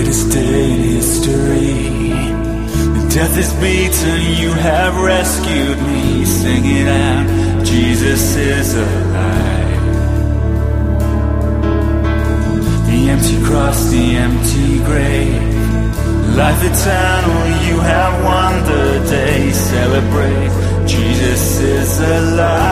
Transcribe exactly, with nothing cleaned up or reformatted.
greatest day in history. The death is beaten, you have rescued me. Sing it out, Jesus is alive. The empty cross, the empty grave, life eternal, you have won the day. Celebrate, Jesus is alive.